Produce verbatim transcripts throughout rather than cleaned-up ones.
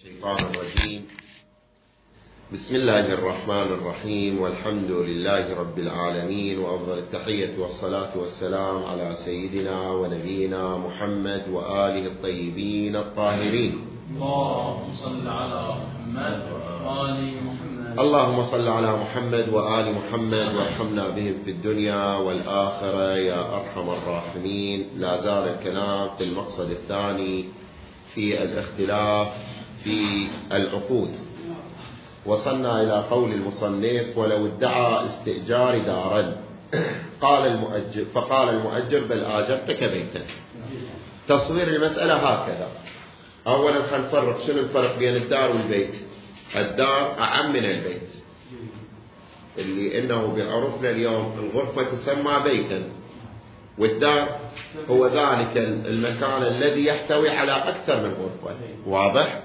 الشيطان الرجيم. بسم الله الرحمن الرحيم، والحمد لله رب العالمين، وأفضل التحية والصلاة والسلام على سيدنا ونبينا محمد وآله الطيبين الطاهرين. اللهم صل على محمد وآل محمد. اللهم صل على محمد وآل محمد وارحمنا بهم في الدنيا والآخرة يا أرحم الراحمين. لا زال الكلام في المقصد الثاني في الاختلاف في العقود. وصلنا إلى قول المصنف: ولو ادعى استئجار دارا قال المؤجر فقال المؤجر بل آجرتك بيتا. تصوير المسألة هكذا. أولا خلينا نفرق شنو الفرق بين الدار والبيت. الدار أعم من البيت، اللي إنه بعرفنا اليوم الغرفة تسمى بيتا، والدار هو ذلك المكان الذي يحتوي على أكثر من غرفة. واضح؟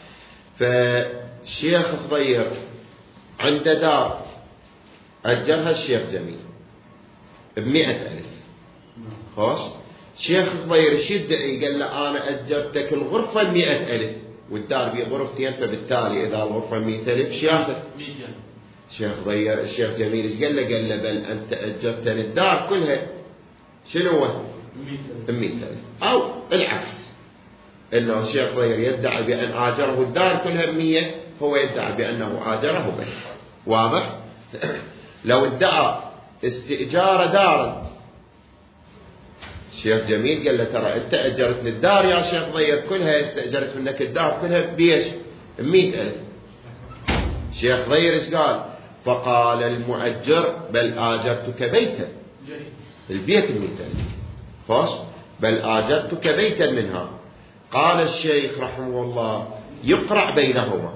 فالشيخ خضير عنده دار أجرها الشيخ جميل بمئة ألف. خوش شيخ خضير ايش يدعي؟ قال له أنا أجرتك الغرفة بمئة ألف والدار بغرفتين، فبالتالي إذا الغرفة مئة ألف شياخ شيخ خضير الشيخ جميل ايش قال له؟ قال له بل أنت أجرتني الدار كلها شنو هو؟ مئة ألف. أو العكس، إنه الشيخ خضير يدعي بأن آجره الدار كلها بمية، هو يدعي بأنه آجره بيت. واضح؟ لو ادعى استئجار دارا الشيخ جميل قال له ترى أنت أجرتني الدار يا شيخ خضير كلها، استأجرت منك الدار كلها بيش بمئة ألف. الشيخ خضير ايش قال؟ فقال المؤجر بل آجرتك بيتا، البيت بمئة ألف. خوش بل آجرتك بيتا منها. قال الشيخ رحمه الله يقرع بينهما.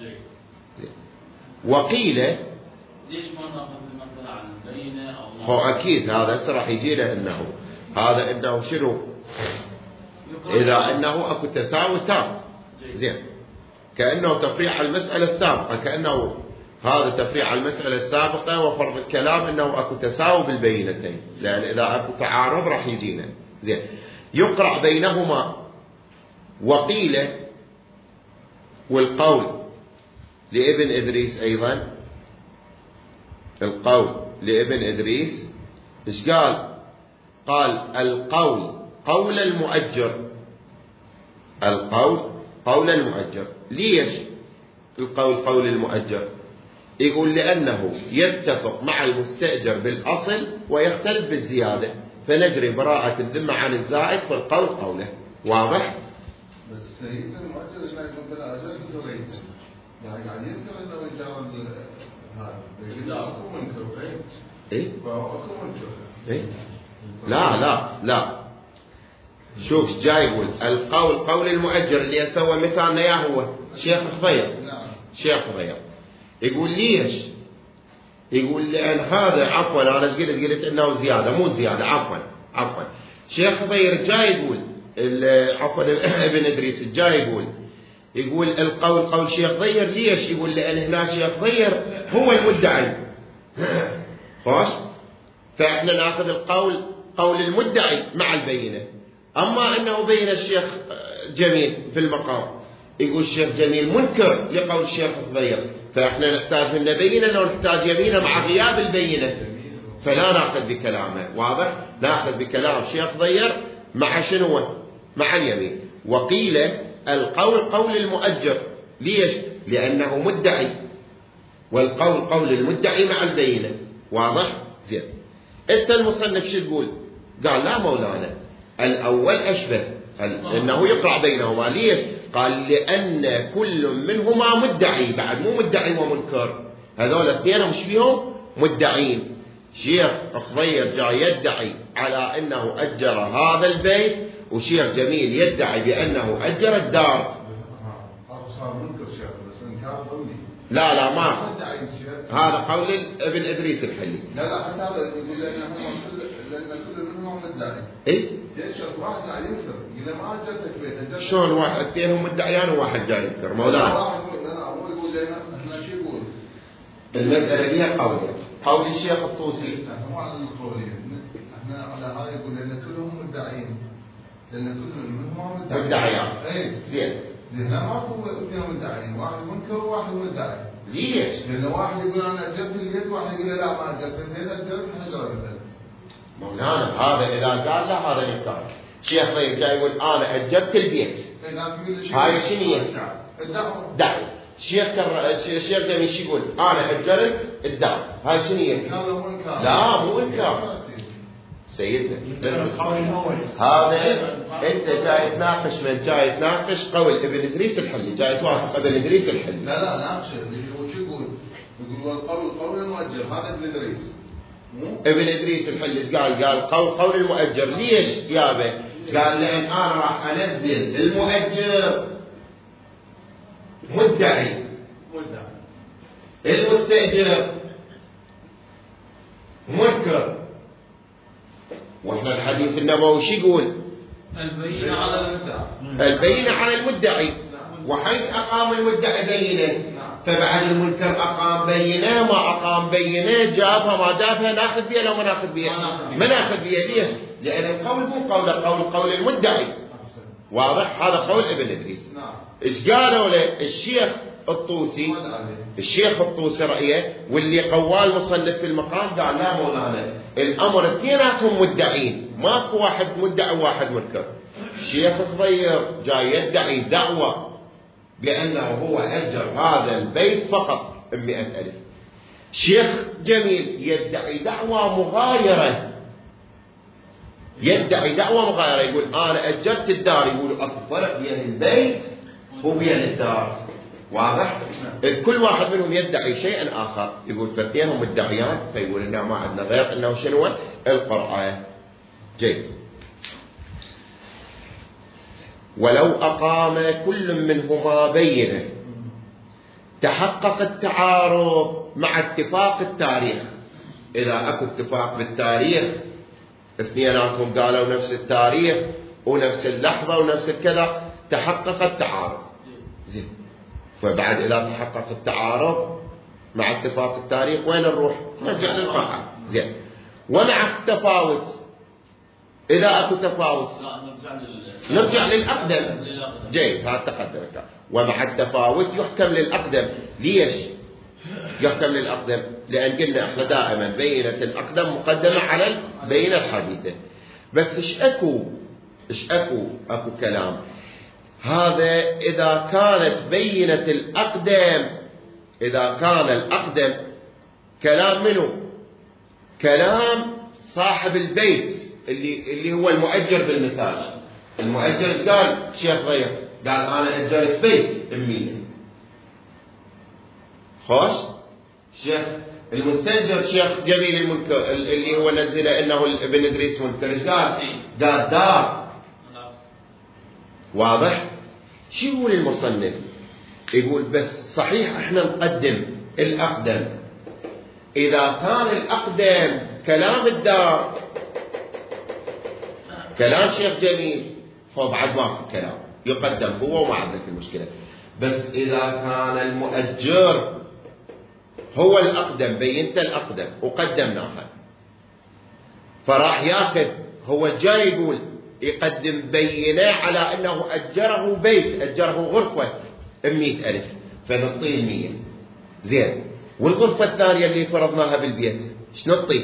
وقيل ليش ما ناخذ المثل عن البينة أو هو أكيد هذا راح يجينا إنه هذا إنه شنو؟ إذا إنه أكو تساوي تام زين، كأنه تفريع المسألة السابقة، كأنه هذا تفريع المسألة السابقة وفرض الكلام إنه أكو تساوي بالبينتين، لأن إذا أكو تعارض راح يجينا زين. يقرع بينهما. وقيل والقول لابن إدريس أيضا، القول لابن إدريس إيش قال؟ قال القول قول المؤجر، القول قول المؤجر. ليش القول قول المؤجر؟ يقول لأنه يتفق مع المستأجر بالأصل ويختلف بالزيادة، فنجري براءة الذمة عن الزائد فالقول قوله. واضح؟ بس سيدنا المؤجر ما يقول بالآجر بيت، يعني يعني يمكن انه يجار هذا يقول اكو منكر بيت. ايه؟ فاكو منكر. ايه؟ لا لا لا. شوف جاي يقول القول قول المؤجر اللي يسوى مثالنا يا هو شيخ خضير. نعم. شيخ خضير يقول ليش؟ يقول لأن هذا عفوا أنا ايش قلت؟ قلت إنه زيادة، مو زيادة، عفوا عفوا. شيخ خضير جاي يقول عفوا ابن إدريس جاي يقول يقول القول قول شيخ خضير. ليش؟ يقول لأن هنا شيخ خضير هو المدعي. خوش فإحنا نأخذ القول قول المدعي مع البينة. أما أنه بين الشيخ جميل في المقام يقول الشيخ جميل منكر لقول الشيخ خضير، فإحنا نحتاج منه بينة لو نحتاج يمينة مع غياب البينة، فلا نأخذ بكلامه. واضح؟ نأخذ بكلام الشيخ خضير مع شنو؟ مع اليمين. وقيل القول قول المؤجر. ليش؟ لأنه مدعي، والقول قول المدعي مع البينة. واضح؟ زين. انت المصنف شو تقول؟ قال لا مولانا الأول أشبه، إنه يقرع بينهما. ليش؟ قال لأن كل منهما مدعي، بعد مو مدعي ومنكر، هذول اثنين مش فيهم مدعين. شيخ خضير جاي يدعي على أنه أجر هذا البيت، وشيخ جميل يدعي بأنه أجر الدار. صار منكر شيخ بس انكار قولي. لا لا ما هذا قول ابن إدريس الحلي. لا لا حتى هذا يقول لأن كل لأن كل منهم مدعي. إيه؟ ليش واحد لا ينكر؟ إذا ما أجرتك بيت شلون واحد اثنين مدعيان وواحد جاي ينكر مولانا؟ واحد يقول أنا أول يقول لنا إحنا شو يقول؟ المسألة فيها قول قول الشيخ الطوسي. إحنا مو على القولين، إحنا على هاي يقول لأن كلهم مدعين، لأن كل منهم مدعيان. مدعيان. إيه. زين. هنا ماكو اثنين مدعين، واحد منكر وواحد مدعي. ليش؟ لأن واحد يقول أنا أجرت البيت وواحد يقول لا ما أجرت البيت، أجرت حجرة مثلا. مولانا هذا إذا قال لا هذا إنكار. شيخ ضيق جاي يقول أنا أجرت البيت. هاي شنو هي؟ الدعوة. دعوة. شيخ كر... الشيخ جميل شو يقول؟ أنا أجرت الدار. هاي شنو هي؟ لا مو إنكار. سيدنا هذا أنت جاي تناقش من جاي تناقش قول ابن إدريس الحلي، جاي توافق ابن إدريس الحلي. لا لا ناقشه، هو شو يقول؟ يقول والقول قول المؤجر، هذا ابن إدريس. ابن إدريس الحلي ايش قال؟ قال قول قول المؤجر. ليش يابا؟ قال لأن أنا راح أنزل المؤجر مدعي مدعي المستأجر منكر. واحنا الحديث النبوي شو يقول؟ البينة على المدعي. البينة على المدعي، وحيث أقام المدعي بينة فبعد المنكر أقام بينة، ما أقام بينة جابها ما جابها ناخذ بيها لو ما ناخذ بيها ما ناخذ بيها. ليش؟ لأن القول مو قول قول قول المدعي. واضح؟ هذا قول ابن إدريس. إيش قالوا له الشيخ الطوسي؟ الشيخ الطوسي رأيه واللي قوال مصنف في المقام قال لا مولانا الأمر اثنيناتهم مدعين، ماكو واحد مدعي وواحد منكر. الشيخ الصغير جاي يدعي دعوة بأنه هو أجر هذا البيت فقط بمئة ألف. شيخ جميل يدعي دعوة مغايرة، يدعي دعوة مغايرة يقول أنا أجرت الدار. يقول أكو فرق بين البيت وبين الدار. واضح؟ كل واحد منهم يدعي شيئا آخر. يقول فاثنينهم مدعيان، فيقول إنه ما عندنا غير إنه شنو؟ القرآن. جيد. ولو أقام كل منهما بينة تحقق التعارض مع اتفاق التاريخ. إذا أكو اتفاق بالتاريخ اثنيناتهم قالوا نفس التاريخ ونفس اللحظة ونفس الكذا تحقق التعارض. زين. فبعد إذا تحقق التعارض مع اتفاق التاريخ وين نروح؟ نرجع للقرآن. زين. ومع التفاوت إذا أكو تفاوت نرجع للأقدم. جيد. هذا تقدم. ومع التفاوت يحكم للأقدم. ليش يحكم للأقدم؟ لأن قلنا احنا دائما بينة الأقدم مقدمة على البينة الحديثة. بس ايش اكو ايش اكو اكو كلام. هذا إذا كانت بينة الأقدم، إذا كان الأقدم كلام منه؟ كلام صاحب البيت اللي اللي هو المؤجر بالمثال. المؤجر ايش قال؟ شيخ غير قال أنا أجرت بيت أمينة. خوش شيخ المستأجر شيخ جميل المنكر اللي هو نزله إنه ابن إدريس منكر ايش قال؟ قال دار. واضح؟ شو يقول المصنف؟ يقول بس صحيح احنا نقدم الأقدم إذا كان الأقدم كلام الدار كلام شيخ جميل فبعد ما في كلام يقدم هو وما عندك المشكلة. بس إذا كان المؤجر هو الأقدم بينت الأقدم وقدمناها فراح ياخذ هو جاي يقول يقدم بينة على أنه أجره بيت أجره غرفة مئة ألف فنطيه مية. زين. والغرفة الثانية اللي فرضناها بالبيت ايش نطيه؟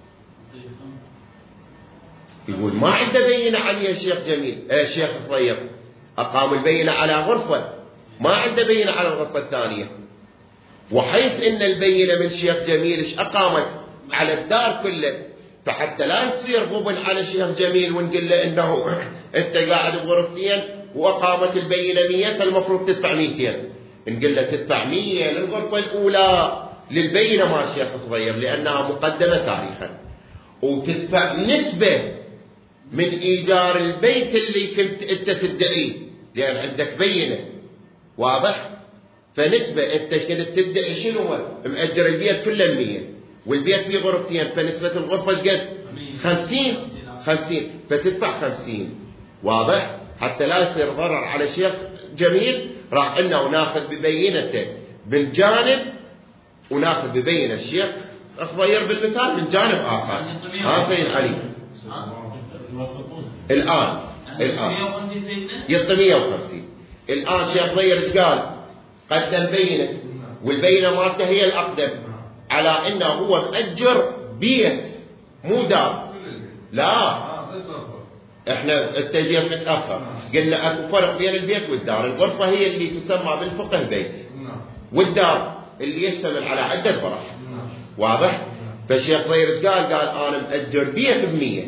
يقول ما عنده بينة عليها الشيخ جميل آه الشيخ الطيب أقام البينة على غرفة ما عنده بينة على الغرفة الثانية. وحيث إن البينة من الشيخ جميل ايش أقامت على الدار كله فحتى لا يصير غبن على الشيخ جميل ونقول له إنه أنت قاعد بغرفتين وأقامت البينة مية فالمفروض تدفع ميتين. نقول له تدفع مية للغرفة الأولى للبينة ما الشيخ صغير لأنها مقدمة تاريخا وتدفع نسبة من إيجار البيت اللي كنت أنت تدعيه لأن عندك بينة. واضح؟ فنسبة أنت كنت تدعي شنو هو؟ مأجر البيت كله مية والبيت فيه غرفتين فنسبة الغرفة قد؟ خمسين خمسين فتدفع خمسين. واضح؟ حتى لا يصير ضرر على الشيخ جميل راح إنه ناخذ ببينته بالجانب وناخذ ببينة الشيخ أخضير بالمثال من جانب آخر. ها سيد علي الآن الآن يعطي مية وخمسين. الآن شيخ ضير ايش قال؟ قدم بينة، والبينة مالته هي الأقدم على أنه هو مأجر بيت مو دار. لا احنا التجيب متأخر، قلنا اكو فرق بين البيت والدار. الغرفة هي اللي تسمى بالفقه بيت، والدار اللي يشتمل على عدة فرح. واضح؟ فالشيخ ضير ايش قال؟ قال انا مأجر بيت بمية،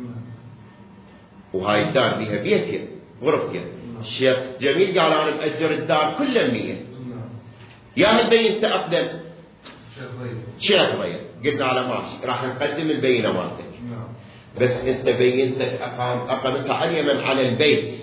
وهاي الدار بيها بيتين غرفتين. الشيخ جميل قال انا مأجر الدار كلها مية. يا هل بينت اقدم؟ شيخ ضير. قلنا على ماشي، راح نقدم البينة مالتك، بس انت بينتك اقام اقامتها عالية من على البيت.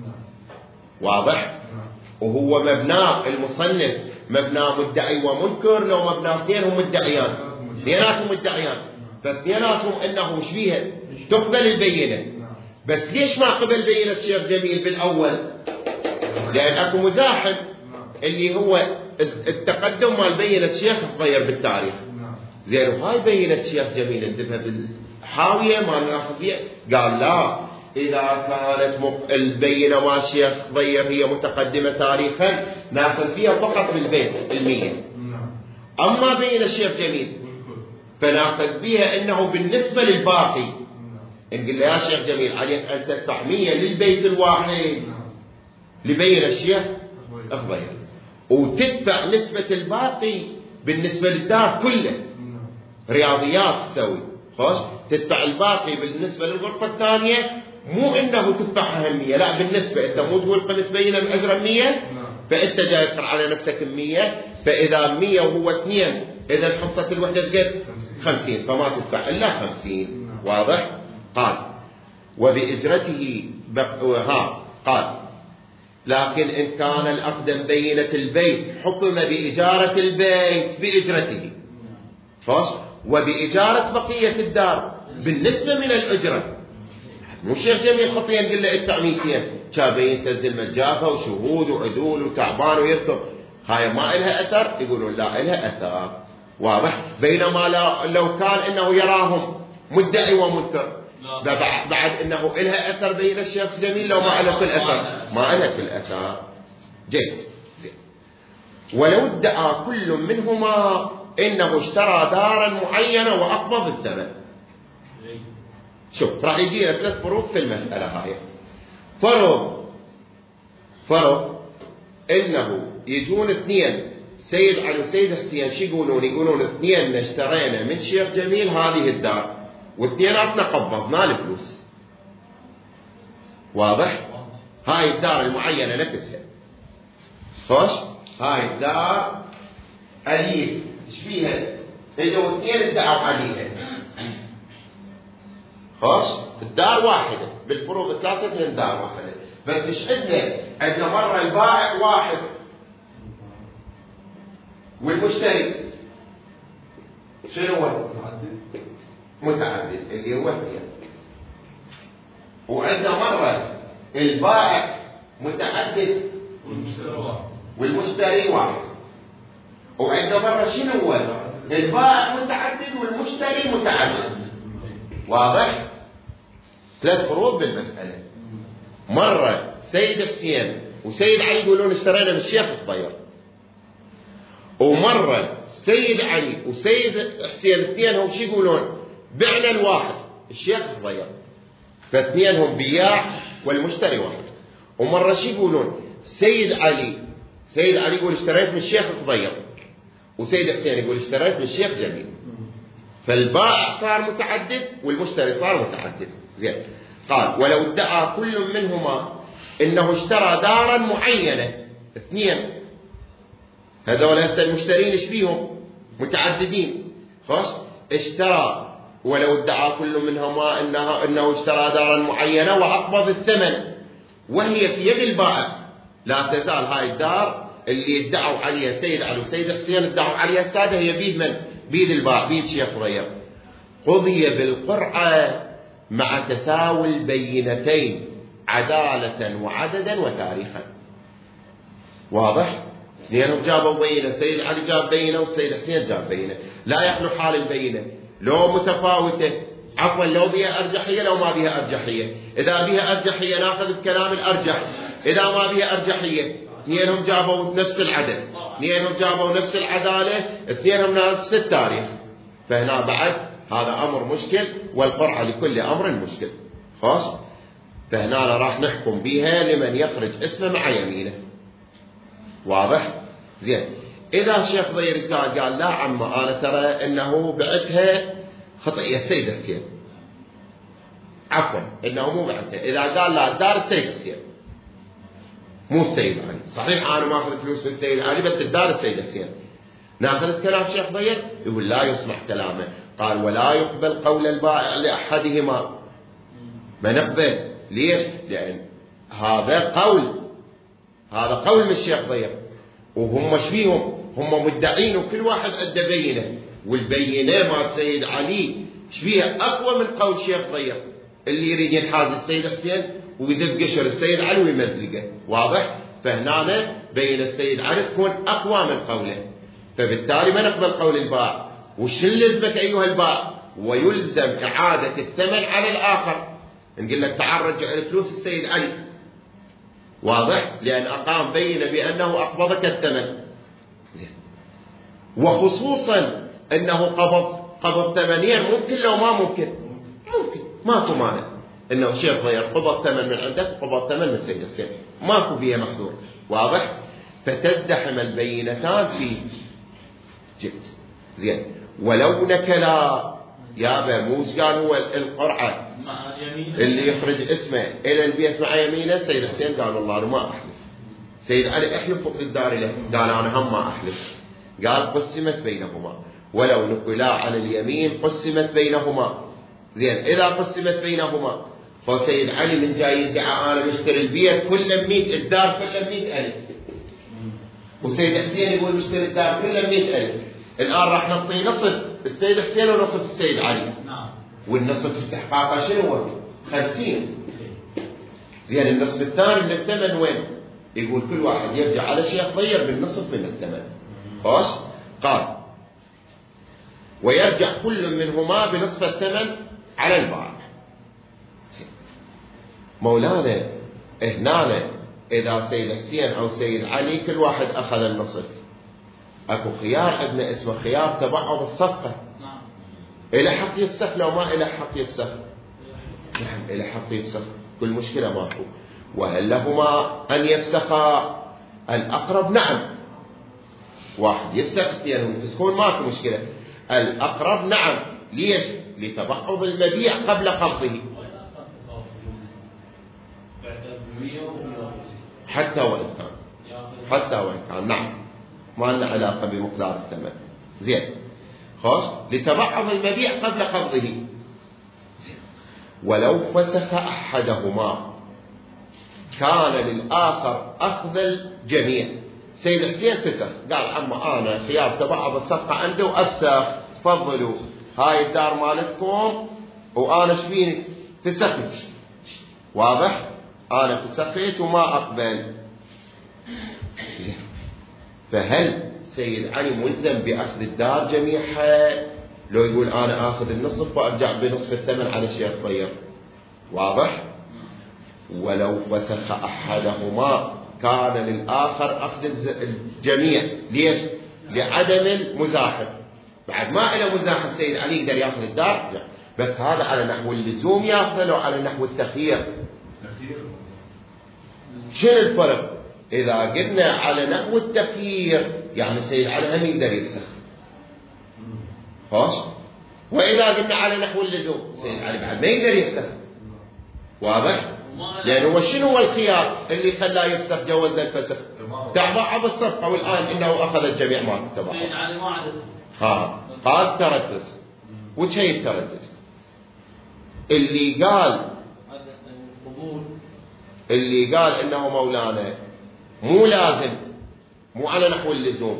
واضح؟ وهو مبناه المصنف مبناه مدعي ومنكر، لو مبناه اثنينهم مدعيان، اثنيناتهم مدعيان، فاثنيناتهم انه ايش بيها؟ تقبل البينة. بس ليش ما قبل بينة الشيخ جميل بالاول؟ لان اكو مزاحم اللي هو التقدم مال بينة الشيخ ضير بالتاريخ. زين، وهاي بينة الشيخ جميل ندبها بالحاوية ما ناخذ بيها. قال لا، إذا كانت البينة مال الشيخ ضير هي متقدمة تاريخا ناخذ فيها فقط بالبيت المية. أما بينة الشيخ جميل فناخذ بها أنه بالنسبة للباقي نقول له يا شيخ جميل عليك أن تدفع مية للبيت الواحد لبينة الشيخ ضير، وتدفع نسبة الباقي بالنسبة للدار كله. رياضيات تسوي خوش، تدفع الباقي بالنسبة للغرفة الثانية، مو انه تدفعها مية، لا بالنسبة. انت مو تقول قمت بينة بأجر مية، فانت جاي تفرع على نفسك مية، فاذا مية وهو اثنين اذا حصة الوحدة قد خمسين، فما تدفع الا خمسين. واضح؟ قال وبإجرته بق... ها قال لكن إن كان الأقدم بينة البيت حكم بإجارة البيت بإجرته، خلاص، وبإجارة بقية الدار بالنسبة من الأجرة. مو الشيخ جميل خطيا قل له ادفع ميتين، شابين تنزل مجافة وشهود وعدول وتعبان ويركض، هاي ما إلها أثر؟ يقولون لا إلها أثر. واضح؟ بينما لو كان إنه يراهم مدعي ومنكر بعد انه إلها اثر بين الشيخ جميل، لو ما إلها كل اثر ما إلها كل اثر. جيد. ولو ادعى كل منهما انه اشترى دارا معينة واقبض الثمن. شوف راح يجينا ثلاث فروق في المسألة هاي. فرض فرض انه يجون اثنين، سيد علي وسيد حسين، شو يقولون؟ يقولون اثنين اشترينا من شيخ جميل هذه الدار واثنيناتنا قبضنا الفلوس. واضح؟ هاي الدار المعينة نفسها، خوش، هاي الدار أليف، ايش فيها؟ اجوا اثنين ادعوا عليها، خوش، الدار واحدة بالفروض ثلاثة، اثنين دار واحدة، بس ايش عندنا؟ عندنا مرة البائع واحد والمشتري شنو هو؟ متعدد اللي هو اثنين. وعندنا مرة البائع متعدد والمشتري واحد. وعندنا مرة شنو هو؟ البائع متعدد والمشتري متعدد. واضح؟ ثلاث فروض بالمسألة. مرة سيد حسين وسيد علي يقولون اشترينا من الشيخ الضير، ومرة سيد علي وسيد حسين اثنينهم شو يقولون؟ بعنا الواحد الشيخ ضير، فاثنينهم بياع والمشتري واحد. ومرة شو يقولون؟ سيد علي سيد علي يقول اشتريت من الشيخ ضير، وسيد حسين يقول اشتريت من الشيخ جميل، فالبائع صار متعدد والمشتري صار متعدد. زين. قال ولو ادعى كل منهما انه اشترى دارا معينة، اثنين هذول هسه المشترين ايش فيهم؟ متعددين، خلاص، اشترى، ولو ادعى كل منهما انه انه اشترى دارا معينة واقبض الثمن وهي في يد البائع، لا تزال هاي الدار اللي ادعوا عليها سيد علي وسيد حسين ادعوا عليها السادة هي بيد من؟ بيد البائع، بيد شيخ ضير. قضي بالقرعة مع تساوي البينتين عدالة وعددا وتاريخا. واضح؟ اثنينهم جابوا بينة، سيد علي جاب بينة والسيد حسين جاب بينة، لا يخلو حال البينة لو متفاوتة، عفوا لو بها أرجحية لو ما بها أرجحية. إذا بها أرجحية ناخذ بكلام الأرجح، إذا ما بها أرجحية، اثنينهم جابوا نفس العدد، اثنينهم جابوا نفس العدالة، اثنينهم نفس التاريخ، فهنا بعد هذا أمر مشكل، والقرعة لكل أمر مشكل. خلاص، فهنا راح نحكم بها لمن يخرج اسمه مع يمينه. واضح؟ زين. إذا الشيخ ضير قال قال لا عم أنا ترى إنه بعتها خطئية السيد حسين، عفوا إنه مو بعتها، إذا قال لا دار السيد حسين مو السيد علي، صحيح أنا ما أخذ فلوس من السيد علي بس الدار السيد حسين، ناخذ كلام الشيخ ضير؟ يقول لا يسمح كلامه. قال ولا يقبل قول البائع لأحدهما، ما نقبل. ليش؟ لأن هذا قول، هذا قول من الشيخ ضير، وهم شبيهم هم مدعين وكل واحد عنده بينه، والبينه مع السيد علي شبيها اقوى من قول الشيخ ضير اللي يريد ينحاز السيد حسين ويذب قشر السيد علي ويمزلقه. واضح؟ فهنا بين السيد علي تكون اقوى من قوله، فبالتالي ما نقبل قول البائع. وش يلزمك ايها البائع؟ ويلزم اعاده الثمن على الاخر، نقول لك تعال رجع الفلوس السيد علي. واضح؟ لأن أقام بينة بأنه أقبضك الثمن. وخصوصا أنه قبض قبض ثمانين، ممكن لو ما ممكن ممكن ماكو مانع أنه الشيخ ضير قبض ثمن من عندك قبض ثمن من السيد حسين، ماكو بيه محظور. واضح؟ فتزدحم البينتان في جد. زين. ولو نكلا يابا موش قال هو القرعة اللي يخرج اسمه إلى البيت مع يمينه، سيد حسين قال والله أنا ما أحلف. سيد علي احلف وقت الدار له، قال أنا هم ما أحلف. قال قسمت بينهما، ولو نقلا على اليمين قسمت بينهما. زين. إذا قسمت بينهما فسيد علي من جاي يدعى أنا مشتري البيت كله مئة، الدار كله مئة ألف، وسيد حسين يقول مشتري الدار كله مئة ألف. الآن راح نعطي نصف السيد حسين ونصف السيد علي، والنصف استحقاقه شنو هو؟ خمسين. زين. النصف الثاني من الثمن وين؟ يقول كل واحد يرجع على الشيخ ضير بالنصف من الثمن. خلاص؟ قال ويرجع كل منهما بنصف الثمن على البائع. مولانا هنا إذا سيد حسين أو سيد علي كل واحد أخذ النصف، أكو خيار عندنا اسمه خيار تبعض الصفقة. إلى حق يفسخ لو ما إلى حق يفسخ؟ نعم إلى حق يفسخ، كل مشكلة ماكو. وهل لهما أن يفسخا الأقرب؟ نعم. واحد يفسخ اثنين ويفسخون ماكو مشكلة. الأقرب نعم. ليش؟ لتبعض المبيع قبل قبضه. حتى وإن كان حتى وإن كان نعم ما لنا علاقة بمقدار الثمن. زين. خلاص؟ لتبعض المبيع قبل قبضه. ولو فسخ أحدهما كان للآخر أخذ الجميع. سيد حسين فسخ قال عما أنا خيار تبعض الصفقة عنده وأفسخ، تفضلوا هاي الدار مالتكم وأنا شبيني فسخت. واضح؟ أنا فسخت وما أقبل. فهل سيد علي ملزم بأخذ الدار جميعها لو يقول أنا آخذ النصف وأرجع بنصف الثمن على الشيخ ضير؟ واضح؟ ولو فسخ أحدهما كان للآخر أخذ الجميع. ليش؟ لعدم المزاحم. بعد ما إلى مزاحم سيد علي يقدر يأخذ الدار، لا. بس هذا على نحو اللزوم يأخذ لو على نحو التخيير. شنو الفرق؟ إذا قلنا على نحو التخيير يعني سيد علي هم يقدر يفسخ. خلاص؟ وإذا قلنا على نحو اللزوم سيد علي بعد ما يقدر يفسخ. واضح؟ لأنه شنو هو الخيار اللي خلاه يفسخ جوز الفسخ؟ تبعض الصفقة، والآن إنه أخذ الجميع ما تبعض. سيد علي ما عدد. ها قال تردد. وش هي التردد؟ اللي قال اللي قال إنه مولانا مو لازم، مو على نحو اللزوم.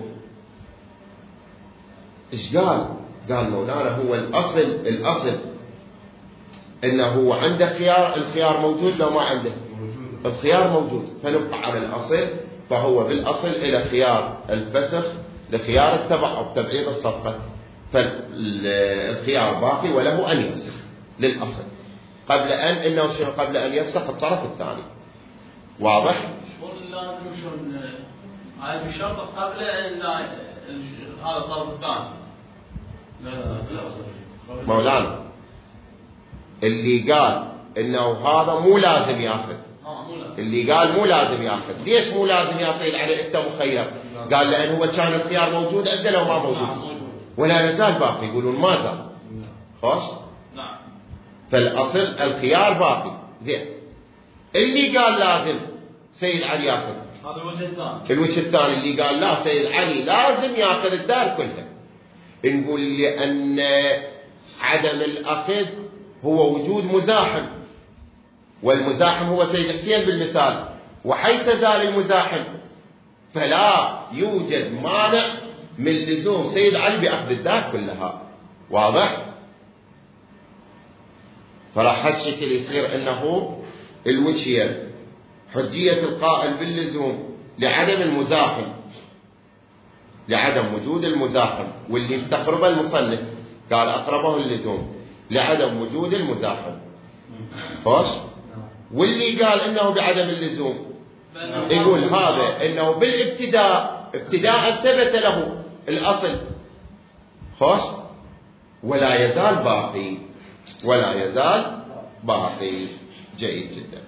إيش قال؟ قال مولانا هو الأصل الأصل إنه هو عنده خيار، الخيار موجود لو ما عنده الخيار موجود، فنبقى على الأصل. فهو بالأصل إلى خيار الفسخ لخيار التبع تبعيض الصفقة، فالخيار باقي وله أن يفسخ للأصل قبل أن إنه شنو قبل أن يفسخ الطرف الثاني. واضح؟ شلون لازم شلون هاي الشرط قبل ان هذا الطرف الثاني. لا لا اصل مولانا اللي قال انه هذا مو لازم ياخذ، اللي قال مو لازم ياخذ، ليش مو لازم يا سيد علي انت مخير؟ قال لان هو كان الخيار موجود عنده لو ما موجود ولا يزال باقي، يقولون ما زال. خوش؟ نعم. فالاصل الخيار باقي. زين اللي قال لازم سيد علي ياخذ، هذا الوجه الثاني. الوجه الثاني اللي قال لا سيد علي لازم ياخذ الدار كلها، نقول لان عدم الاخذ هو وجود مزاحم، والمزاحم هو سيد حسين بالمثال، وحيث تزال المزاحم فلا يوجد مانع من لزوم سيد علي بأخذ الدار كلها. واضح؟ فراح هالشكل يصير انه الوجهية حجية القائل باللزوم لعدم المزاحم، لعدم وجود المزاحم، واللي استقرب المصنف قال أقربه اللزوم لعدم وجود المزاحم. خوش؟ واللي قال انه بعدم اللزوم يقول هذا انه بالابتداء ابتداء ثبت له الاصل. خوش؟ ولا يزال باقي، ولا يزال باقي. جيد جدا.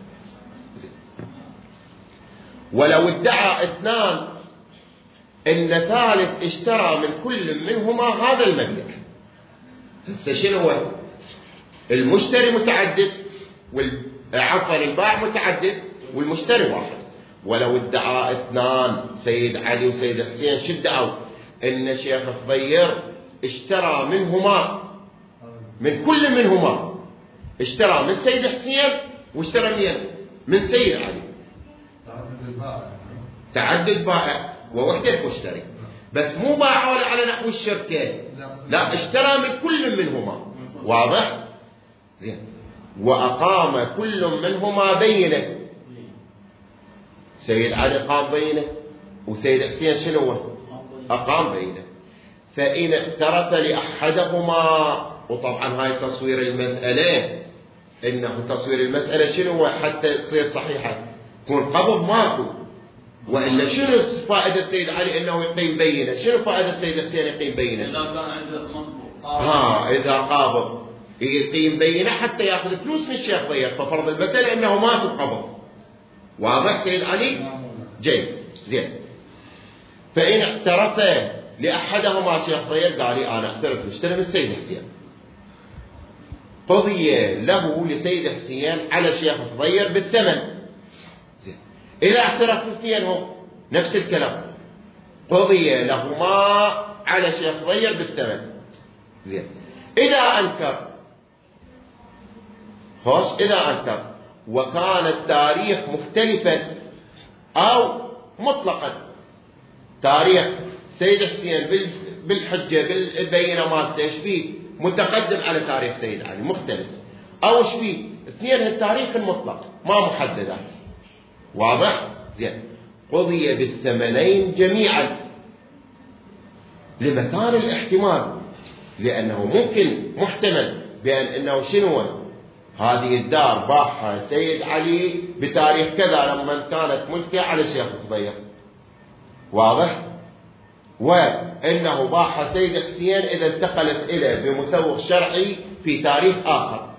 ولو ادعى اثنان ان ثالث اشترى من كل منهما هذا المبلغ، هسه شنو هو؟ المشتري متعدد وال عفوا البائع متعدد والمشتري واحد. ولو ادعى اثنان سيد علي وسيد حسين شو ادعوا؟ ان شيخ الضير اشترى منهما، من كل منهما، اشترى من سيد حسين واشترى من من سيد علي. تعدد البائع، تعدد بائع ووحدة مشتري، بس مو باعوا على نحو الشركة، لا اشترى من كل منهما. واضح؟ زين. وأقام كل منهما بينه، سيد علي قام بينه وسيد حسين شنو هو؟ أقام بينه. فإن اعترف لأحدهما، وطبعا هاي تصوير المسألة، إنه تصوير المسألة شنو هو حتى تصير صحيحة؟ يكون قبض ماكو، وإلا شنو فائدة سيد علي إنه يقيم بينه؟ شنو فائدة سيد حسين يقيم بينه؟ إذا كان عنده مطبوع ها إذا قابض يقيم بينه حتى ياخذ فلوس من الشيخ ضيق، ففرض المسألة انه ما في قبض. واضح سيد علي؟ جيد. زين. فإن اعترف لأحدهما شيخ ضيق قال لي أنا اعترف اشتري من السيد حسين، قضي له لسيد حسين على شيخ الضيق بالثمن. زين. إذا اعترف اثنينهم نفس الكلام، قضي لهما على شيخ ضيق بالثمن. زين. إذا أنكر، خوش، إذا أنكر وكان التاريخ مختلفا أو مطلقا، تاريخ سيد حسين بالحجة بالبينة مالته ايش فيه متقدم على تاريخ سيد علي مختلف، أو ايش فيه اثنين التاريخ المطلق ما محددات. واضح؟ زين. قضي بالثمنين جميعا لمكان الاحتمال، لأنه ممكن محتمل بأن أنه شنو هذه الدار باعها سيد علي بتاريخ كذا لما كانت ملكة على الشيخ الضيق. واضح؟ وأنه باعها سيد حسين إذا انتقلت إليه بمسوغ شرعي في تاريخ آخر،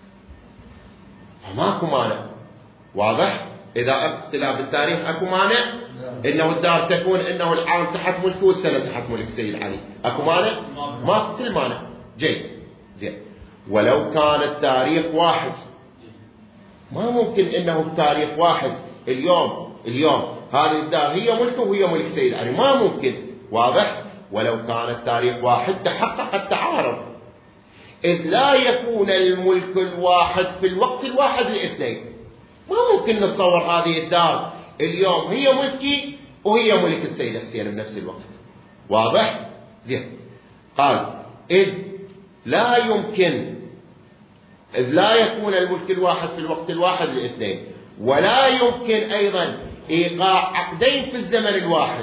فماكو مانع. واضح؟ إذا اختلاف التاريخ أكو مانع إنه الدار تكون إنه العام تحت ملكه والسنة تحت ملك سيد علي، أكو مانع؟ ماكو كل مانع. جيد. زين. ولو كان التاريخ واحد، ما ممكن إنه التاريخ واحد اليوم اليوم هذه الدار هي ملكه وهي ملك سيد علي، ما ممكن. واضح؟ ولو كان التاريخ واحد تحقق التعارض، إذ لا يكون الملك الواحد في الوقت الواحد لاثنين. ما ممكن نتصور هذه الدار اليوم هي ملكي وهي ملك السيد حسين بنفس الوقت. واضح؟ زين. قال إذ لا يمكن، إذ لا يكون الملك الواحد في الوقت الواحد لاثنين، ولا يمكن أيضا إيقاع عقدين في الزمن الواحد.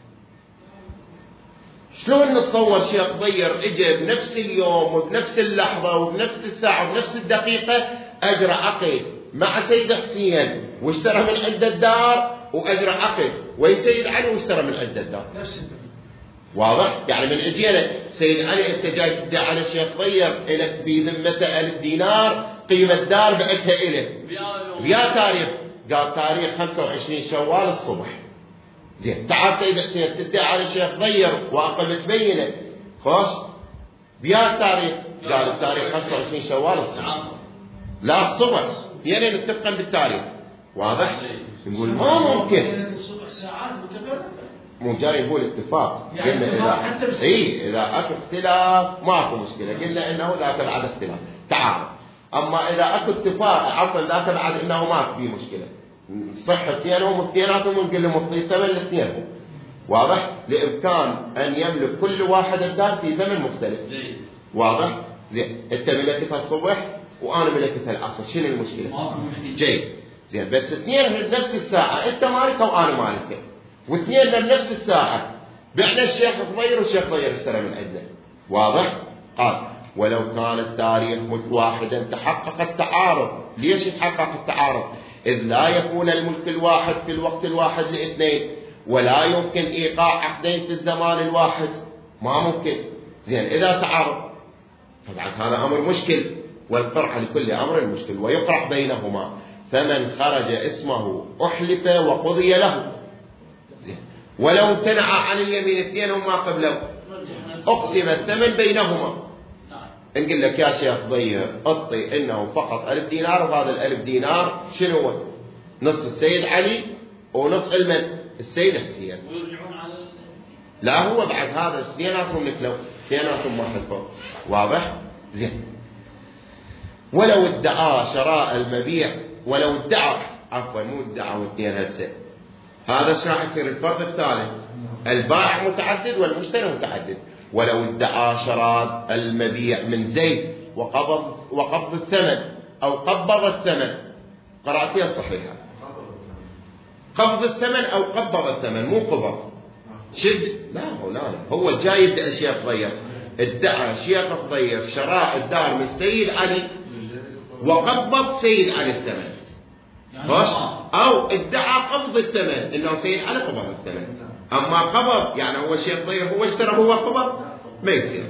شلون نتصور شيخ ضير اجى بنفس اليوم وبنفس اللحظة وبنفس الساعة وبنفس الدقيقة أجرى عقد مع سيد حسين واشترى من عنده الدار وأجرى عقد، وسيد علي واشترى من عنده الدار. واضح؟ يعني من اجينا سيد علي انت جاي تدعي على الشيخ ضير الك بذمته ألف دينار قيمة دار بعتها الك بيا تاريخ، قال تاريخ خمسة وعشرين شوال الصبح. زين تعال سيد حسين تدعي على الشيخ ضير واقمت بينه خوش بيا تاريخ، قال التاريخ خمسة وعشرين شوال الصبح. لا الصبح يعني نتفق بالتاريخ. واضح؟ نقول ما ممكن الصبح ساعات متفق، مو جاي يقول اتفاق. يعني قلنا اذا اي اذا اكو اختلاف ماكو مشكله، قلنا انه ذاك بعد اختلاف تعارض. اما اذا اكو اتفاق عفوا ذاك بعد انه ما في مشكله، صح اثنينهم اثنيناتهم نقول لهم ثمن الاثنين. واضح؟ لامكان ان يملك كل واحد الدار في زمن مختلف. واضح؟ زين انت ملكتها الصبح وانا ملكتها العصر، شنو المشكله؟ جيد. زين بس اثنين بنفس الساعه، انت مالكه وانا مالكه، واثنين بنفس الساعه بعنا الشيخ ضير والشيخ ضير اشترى من عندنا. واضح؟ قال ولو كان التاريخ متواحدا تحقق التعارض. ليش يتحقق التعارض؟ اذ لا يكون الملك الواحد في الوقت الواحد لاثنين، ولا يمكن ايقاع عقدين في الزمان الواحد، ما ممكن. زين اذا تعارض طبعا هذا امر مشكل، والفرع لكل امر مشكل، ويقرع بينهما. فمن خرج اسمه احلف وقضي له. زين ولو امتنع عن اليمين اثنين وما قبله اقسم الثمن بينهما. نقول لك يا شيخ ضير اعطي انه فقط ألف دينار، وهذا الألف دينار شنو هو؟ نص السيد علي ونص المن السيد حسين. ويرجعون على لا هو بعد هذا اثنيناتهم نكلوا اثنيناتهم ما حلفوا. واضح؟ زين ولو ادعى شراء المبيع، ولو ادعى عفوا مو ادعى واثنين هسه، هذا ايش راح يصير الفرق الثالث؟ البائع متعدد والمشتري متعدد. ولو ادعى شراء المبيع من زيد وقبض وقبض الثمن او قبض الثمن، قرأتيها صحيحة، قبض الثمن او قبض الثمن مو قبض. شد لا مولانا هو جاي يدعي الشيخ ضير، ادعى الشيخ ضير شراء الدار من سيد علي وقبض سيد علي الثمن، خلاص؟ او ادعى قبض الثمن انه سيد علي قبض الثمن. اما قبض يعني هو الشيخ ضير هو اشترى هو قبض ما يصير.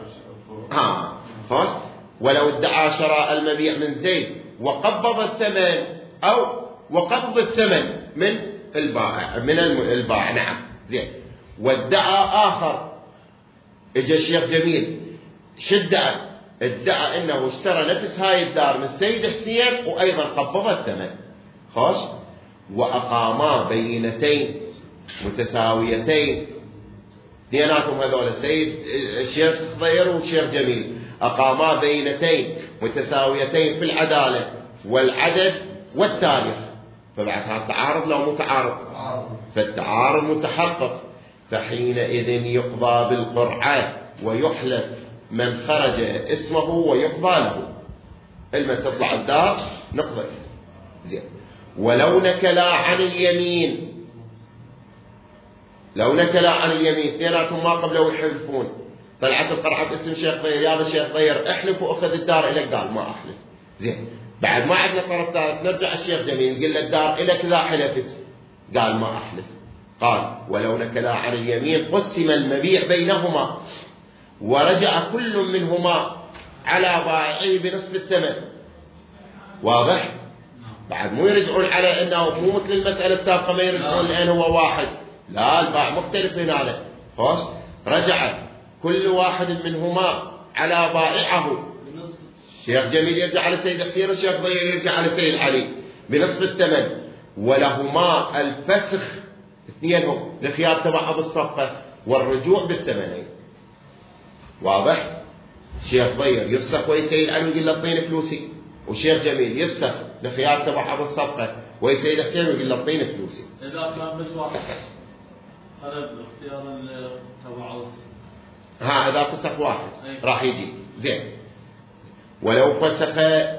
ها خلاص. ولو ادعى شراء المبيع من زيد وقبض الثمن او وقبض الثمن من البائع من البائع نعم زين. وادعى اخر اجى الشيخ جميل شدعه ادعى انه اشترى نفس هاي الدار من السيد حسين وايضا قبض الثمن، خلاص؟ واقاما بينتين متساويتين، اثنيناتهم هذول السيد الشيخ ضير والشيخ جميل اقاما بينتين متساويتين في العداله والعدد والتاريخ. فبعد هذا تعارض لو متعارض؟ فالتعارض متحقق، فحينئذ يقضى بالقرعه ويحلف من خرج اسمه ويقضى له. لما تطلع الدار نقضي. زين ولو نكلا عن اليمين، لو نكلا عن اليمين اثنيناتهم ما قبلوا يحلفون، طلعت القرعه باسم شيخ ضير، يا الشيخ ضير احلف واخذ الدار الك، قال ما احلف. زين بعد ما عندنا طرف ثالث نرجع الشيخ جميل نقول له الدار الك لا حلفت، قال ما احلف. قال ولو نكلا عن اليمين قسم المبيع بينهما ورجع كل منهما على بائعه بنصف الثمن. واضح؟ بعد مو يرجعون على انه مو مثل المساله السابقه ما يرجعون لان هو واحد، لا البائع مختلف هنا. خلاص رجع كل واحد منهما على بائعه. الشيخ جميل يرجع على سيد حسين والشيخ ضير يرجع على سيد علي بنصف الثمن، ولهما الفسخ اثنينهم لخيار تبعض الصفقه والرجوع بالثمنين. واضح؟ الشيخ ضير يفسخ ويا سيد علي يقول له اعطيني فلوسي، والشيخ جميل يفسخ لخيار تبعض الصفقه ويا سيد حسين يقول له اعطيني فلوسي. اذا كان بس واحد خلد اختيار تبعض ها اذا فسخ واحد راح يجي زين. ولو فسخ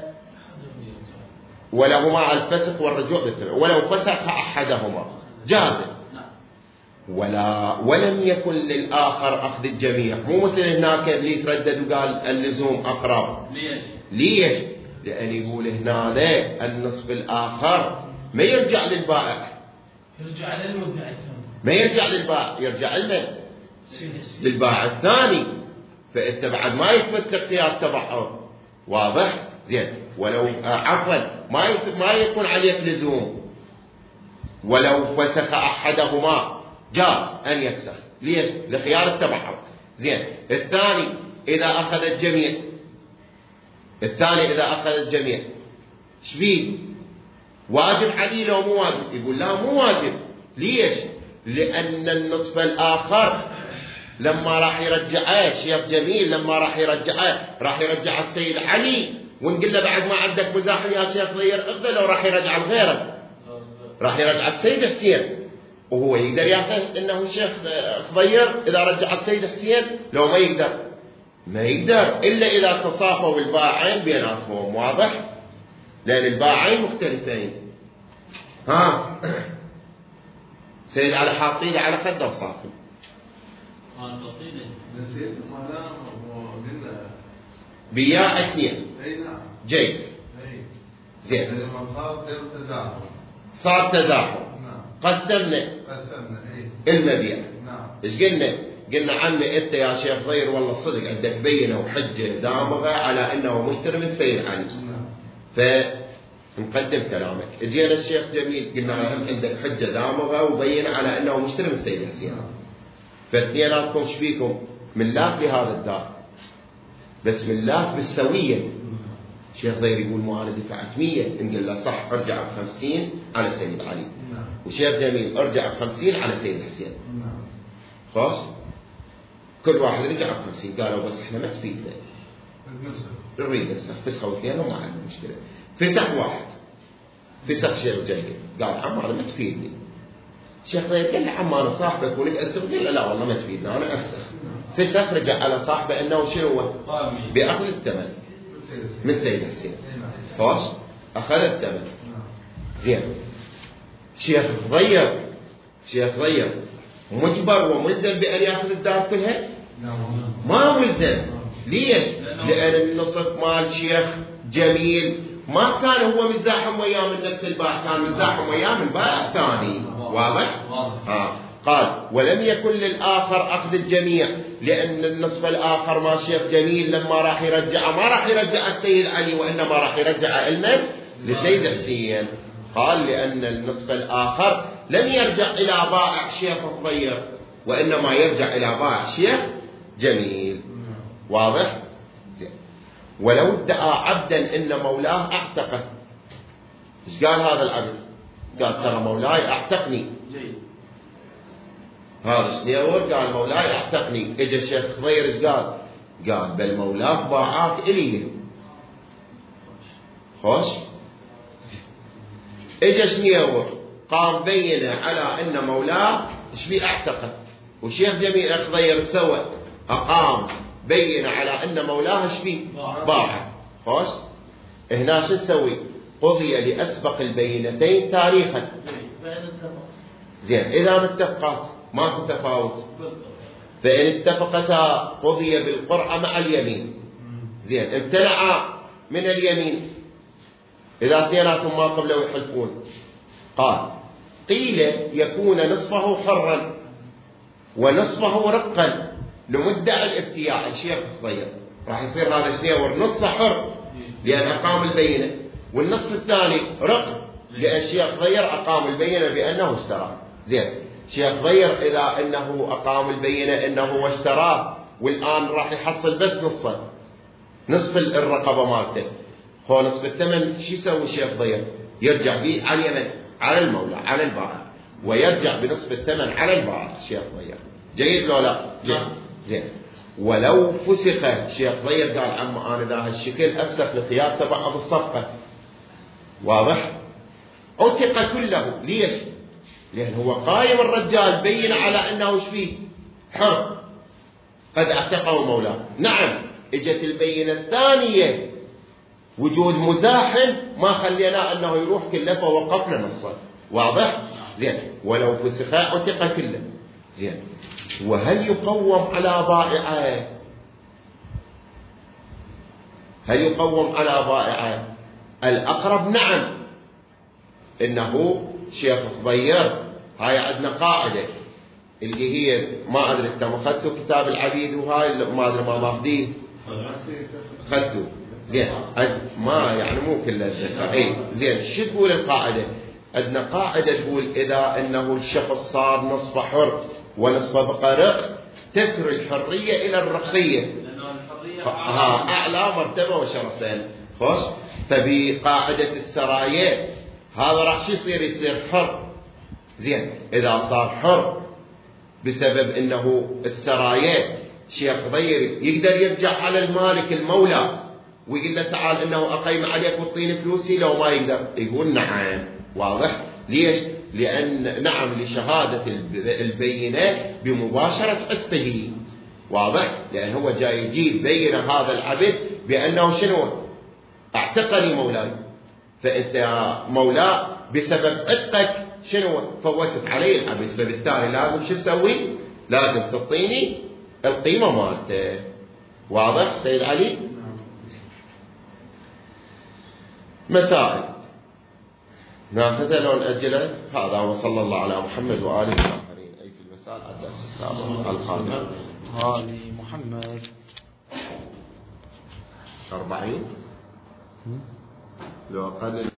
ولهما الفسخ والرجوع بالثمن، ولو فسخ احدهما جاز. ولا ولم يكن للآخر أخذ الجميع، مو مثل هناك اللي تردد وقال اللزوم أقرب. ليش؟ ليش؟ لأن يقول هنا لا النصف الآخر ما يرجع للبائع، يرجع للمدعي، ما يرجع للبائع، يرجع لمن؟ للبائع الثاني. فأنت بعد ما يثبت لك خيار تبعض. واضح؟ زين. ولو عفوا ما ما يكون عليك لزوم، ولو فسخ أحدهما جاز أن يفسخ. ليش؟ لخيار التبعض. زين. الثاني إذا أخذ الجميع، الثاني إذا أخذ الجميع ايش بيه؟ واجب عليه لو مو واجب؟ يقول لا مو واجب. ليش؟ لأن النصف الآخر لما راح يرجعه شيخ جميل، لما راح يرجعه راح يرجع السيد علي، ونقول له بعد ما عندك مزاحم يا شيخ ضير اخذه، لو راح يرجع لغيره راح يرجع السيد حسين، وهو يقدر ياخذ انه الشيخ ضير اذا رجع السيد حسين؟ لو ما يقدر، ما يقدر الا اذا تصافوا الباعين بيناتهم. واضح؟ لان الباعين مختلفين. ها سيد على حاطينه على خده وصافي. نسيت ما قلنا بياع اثنين. اي نعم. جيد. اي زين. لما صار غير تزاحم. صار تزاحم. نعم. قسمنا. قسمنا اي. المبيع. نعم. ايش قلنا؟ قلنا عمي انت يا شيخ ضير والله صدق عندك بينه وحجه دامغه على انه مشتري من سيد علي. نعم. فنقدم كلامك. اجينا الشيخ جميل قلنا هم عندك حجه دامغه وبين على انه مشتري من سيد حسين. فاثنيناتكم ايش فيكم؟ ملاك لهذا الدار، بس ملاك بالسويه. شيخ ضير يقول مو انا دفعت مية، نقول له صح ارجع بخمسين على سيد علي. وشيخ جميل ارجع بخمسين على سيد حسين. خلاص؟ كل واحد رجع بخمسين. قالوا بس احنا ما تفيدنا، نريد نفسخ فسخه واثنين وما عندنا مشكله. فسخ واحد، فسخ شيخ جميل قال عم انا ما تفيدني. شيخ ضير قال له عم انا صاحبك ولك اسف، قال له لا والله ما تفيدنا انا افسخ. فسخ رجع على صاحبه انه شنو هو؟ باخذ الثمن من سيد حسين. خلاص؟ اخذ الثمن. زين. شيخ ضير شيخ ضير مجبر وملزم بان ياخذ الدار كلها؟ ما ملزم. ليش؟ لان النصف مال شيخ جميل ما كان هو مزاحم وياه من نفس البائع، كان مزاحم وياه من بائع ثاني. واضح؟ ها. قال ولم يكن للآخر أخذ الجميع، لأن النصف الآخر ما شيخ جميل لما راح يرجع ما راح يرجع السيد علي، وإنما راح يرجع المن لسيد حسين. قال لأن النصف الآخر لم يرجع إلى بائع شيخ الضير، وإنما يرجع إلى بائع شيخ جميل. واضح؟ ولو ادعى عبدا إن مولاه أعتقه. إيش قال هذا العبد؟ قال ترى مولاي أعتقني. هذا شنيور قال مولاي أعتقني. إجا الشيخ ضير إيش قال؟ قال بل مولاك باعاك إلي. خوش. إجا شنيور قام بينه على أن مولاه إيش بي أعتقه، وشيخ جميل أخ ضير سوى أقام بين على أن مولاه إيش بي باع. خوش. هنا شو تسوي؟ قضي لأسبق البينتين تاريخا. زين. إذا ما اتفقت ماكو تفاوت، فإن اتفقتا قضي بالقرعة مع اليمين. زين. امتنع من اليمين إذا اثنيناتهم ما قبلوا يحلفون. قال قيل يكون نصفه حرا ونصفه رقا لمدعي الابتياع. الشيخ ضير راح يصير هذا الشيء نصفه حر لأن أقام البينة، والنصف الثاني رق لأن الشيخ ضير أقام البينة بأنه اشترى. زين. شيخ ضير إذا أنه أقام البينة أنه اشتراه، والآن راح يحصل بس نصه، نصف الرقبة مالته، هو نصف الثمن. شو يسوي الشيخ ضير؟ يرجع به على اليمن على المولى على البائع، ويرجع بنصف الثمن على البائع. الشيخ ضير جيد لو لا؟ جيد. زين. ولو فسخ الشيخ ضير قال عم أنا ذا هالشكل أفسخ لخيار تبعض الصفقة. واضح؟ عتق كله. ليش؟ لأن هو قايم الرجال بين على أنه ايش فيه؟ حر، قد اعتقه مولاه. نعم. اجت البينة الثانية وجود مزاحم ما خلينا أنه يروح كله فوقفنا نصا. واضح؟ زين. ولو فسخ عتق كله. زين. وهل يقوم على بائعه؟ هل يقوم على بائعه؟ الأقرب نعم إنه شيخ خضير. هاي عندنا قاعدة اللي هي ما أدري إذا ما أخذتوا كتاب العبيد وهاي ما أدري ما ماخذيه أخذتوا زين ما يعني مو كله أتذكر. أي زين شو تقول القاعدة؟ عندنا قاعدة تقول إذا إنه الشخص صار نصف حر ونصف بقى رق تسر الحرية إلى الرقية، ها أعلى مرتبة وشرفين. خوش فبقاعدة السرايا هذا راح شو يصير؟ يصير حر. زين إذا صار حر بسبب إنه السرايا شيخ خضير يقدر يرجع على المالك المولى ويقول له تعال إنه أقيم عليك وطيني فلوسي لو ما يقدر؟ يقول نعم. واضح؟ ليش؟ لأن نعم لشهادة البينة بمباشرة عتقه. واضح؟ لأن هو جاي يجيب بين هذا العبد بأنه شنو؟ اعتقني مولاي، فأنت مولا بسبب عتقك شنو؟ فوتت علي العبد، فبالتالي لازم شو تسوي؟ لازم تعطيني القيمة مالته. واضح سيد علي؟ مسائل ناخذها لو نأجلها. هذا وصلى الله على محمد وآله الآخرين. أي في المسائل عدد السابق القادم هذه محمد أربعين لو أقل